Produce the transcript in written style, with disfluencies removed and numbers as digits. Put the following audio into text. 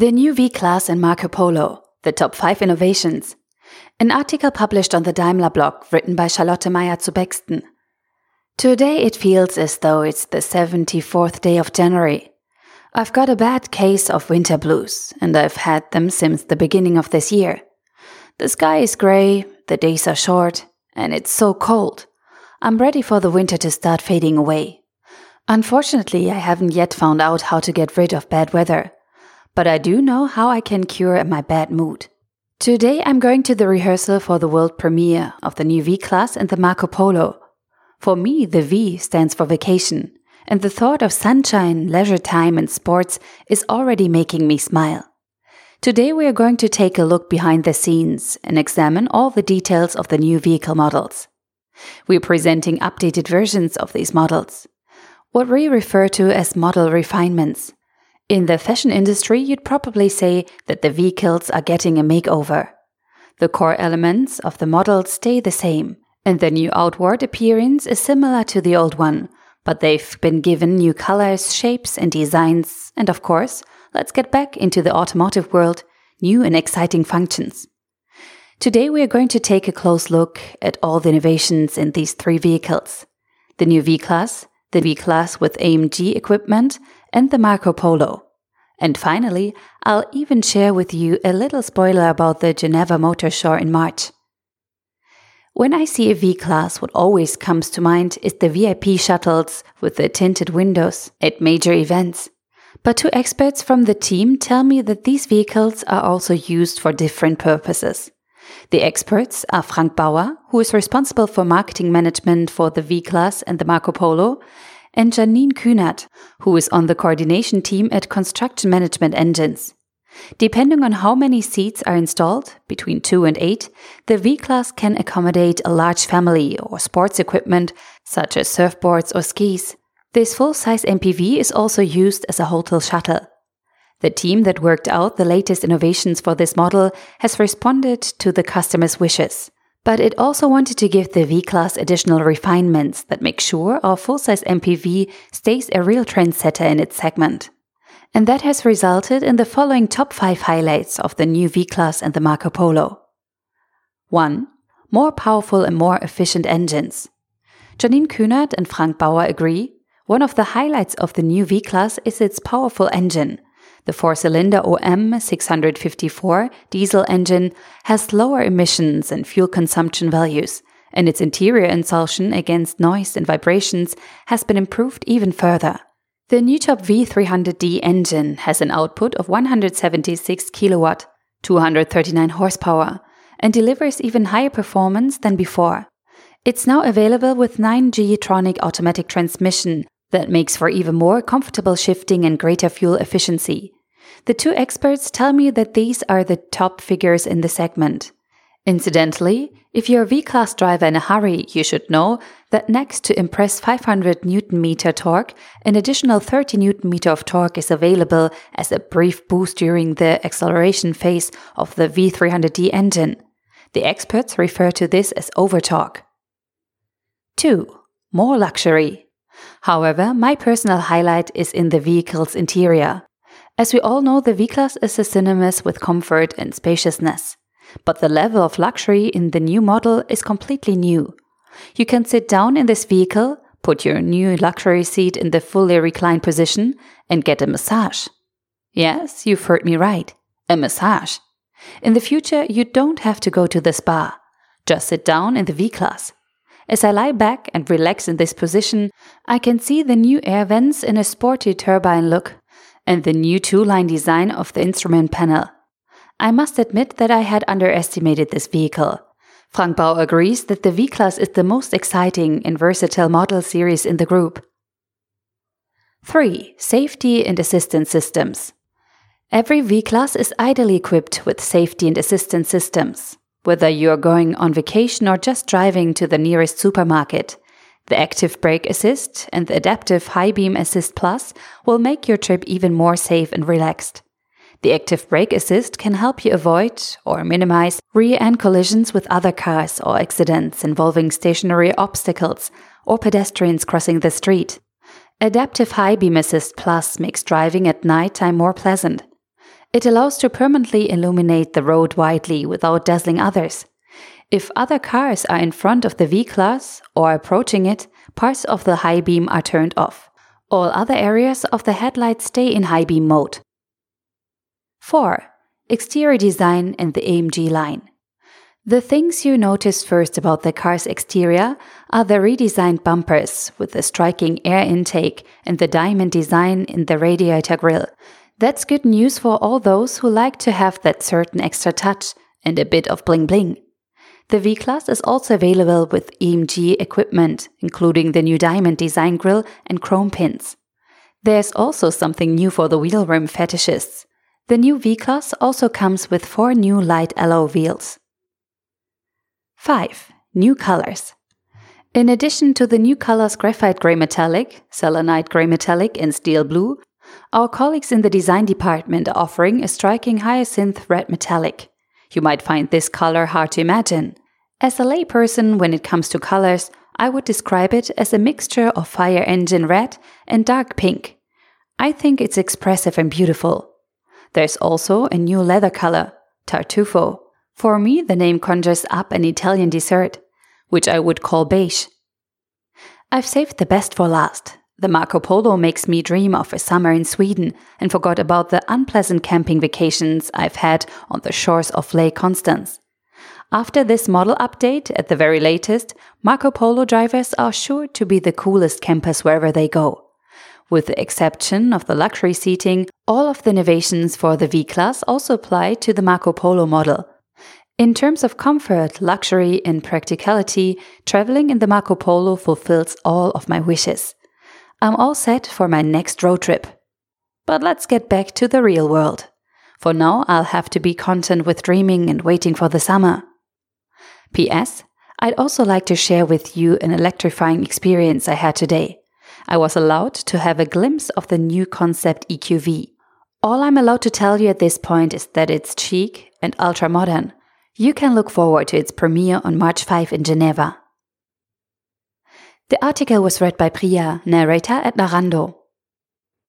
The new V-Class and Marco Polo, the top 5 innovations. An article published on the Daimler blog written by Charlotte Meyer zu Bexten. Today it feels as though it's the 74th day of January. I've got a bad case of winter blues, and I've had them since the beginning of this year. The sky is grey, the days are short, and it's so cold. I'm ready for the winter to start fading away. Unfortunately, I haven't yet found out how to get rid of bad weather. But I do know how I can cure my bad mood. Today I'm going to the rehearsal for the world premiere of the new V-Class and the Marco Polo. For me, the V stands for vacation, and the thought of sunshine, leisure time and sports is already making me smile. Today we are going to take a look behind the scenes and examine all the details of the new vehicle models. We're presenting updated versions of these models, what we refer to as model refinements. In the fashion industry, you'd probably say that the vehicles are getting a makeover. The core elements of the models stay the same, and the new outward appearance is similar to the old one, but they've been given new colors, shapes and designs, and of course, let's get back into the automotive world, new and exciting functions. Today we are going to take a close look at all the innovations in these 3 vehicles. The new V-Class, the V-Class with AMG equipment, and the Marco Polo. And finally, I'll even share with you a little spoiler about the Geneva Motor Show in March. When I see a V-Class, what always comes to mind is the VIP shuttles with the tinted windows at major events. But 2 experts from the team tell me that these vehicles are also used for different purposes. The experts are Frank Bauer, who is responsible for marketing management for the V-Class and the Marco Polo, and Janine Kühnert, who is on the coordination team at Construction Management Engines. Depending on how many seats are installed, between 2 and 8, the V-Class can accommodate a large family or sports equipment such as surfboards or skis. This full-size MPV is also used as a hotel shuttle. The team that worked out the latest innovations for this model has responded to the customer's wishes. But it also wanted to give the V-Class additional refinements that make sure our full-size MPV stays a real trendsetter in its segment. And that has resulted in the following top 5 highlights of the new V-Class and the Marco Polo. 1. More powerful and more efficient engines. Janine Kühnert and Frank Bauer agree, one of the highlights of the new V-Class is its powerful engine. The 4-cylinder OM 654 diesel engine has lower emissions and fuel consumption values, and its interior insulation against noise and vibrations has been improved even further. The new top V300D engine has an output of 176 kW, 239 horsepower, and delivers even higher performance than before. It's now available with 9G-tronic automatic transmission that makes for even more comfortable shifting and greater fuel efficiency. The 2 experts tell me that these are the top figures in the segment. Incidentally, if you're a V-Class driver in a hurry, you should know that next to impress 500 Nm torque, an additional 30 Nm of torque is available as a brief boost during the acceleration phase of the V300D engine. The experts refer to this as overtorque. 2. More luxury. However, my personal highlight is in the vehicle's interior. As we all know, the V-Class is synonymous with comfort and spaciousness. But the level of luxury in the new model is completely new. You can sit down in this vehicle, put your new luxury seat in the fully reclined position, and get a massage. Yes, you've heard me right. A massage. In the future, you don't have to go to the spa. Just sit down in the V-Class. As I lie back and relax in this position, I can see the new air vents in a sporty turbine look and the new 2-line design of the instrument panel. I must admit that I had underestimated this vehicle. Frank Bauer agrees that the V-Class is the most exciting and versatile model series in the group. 3. Safety and assistance systems. Every V-Class is ideally equipped with safety and assistance systems. Whether you're going on vacation or just driving to the nearest supermarket, the Active Brake Assist and the Adaptive High Beam Assist Plus will make your trip even more safe and relaxed. The Active Brake Assist can help you avoid or minimize rear-end collisions with other cars or accidents involving stationary obstacles or pedestrians crossing the street. Adaptive High Beam Assist Plus makes driving at night time more pleasant. It allows to permanently illuminate the road widely without dazzling others. If other cars are in front of the V-Class or approaching it, parts of the high beam are turned off. All other areas of the headlights stay in high beam mode. 4. Exterior design in the AMG line. The things you notice first about the car's exterior are the redesigned bumpers with the striking air intake and the diamond design in the radiator grille. That's good news for all those who like to have that certain extra touch and a bit of bling bling. The V-Class is also available with AMG equipment, including the new diamond design grille and chrome pins. There's also something new for the wheel rim fetishists. The new V-Class also comes with 4 new light alloy wheels. 5. New colors. In addition to the new colors graphite grey metallic, selenite grey metallic and steel blue, our colleagues in the design department are offering a striking hyacinth red metallic. You might find this color hard to imagine. As a layperson, when it comes to colors, I would describe it as a mixture of fire engine red and dark pink. I think it's expressive and beautiful. There's also a new leather color, Tartufo. For me, the name conjures up an Italian dessert, which I would call beige. I've saved the best for last. The Marco Polo makes me dream of a summer in Sweden and forgot about the unpleasant camping vacations I've had on the shores of Lake Constance. After this model update, at the very latest, Marco Polo drivers are sure to be the coolest campers wherever they go. With the exception of the luxury seating, all of the innovations for the V-Class also apply to the Marco Polo model. In terms of comfort, luxury and practicality, traveling in the Marco Polo fulfills all of my wishes. I'm all set for my next road trip. But let's get back to the real world. For now, I'll have to be content with dreaming and waiting for the summer. P.S. I'd also like to share with you an electrifying experience I had today. I was allowed to have a glimpse of the new concept EQV. All I'm allowed to tell you at this point is that it's chic and ultra-modern. You can look forward to its premiere on March 5 in Geneva. The article was read by Priya, narrator at Narando.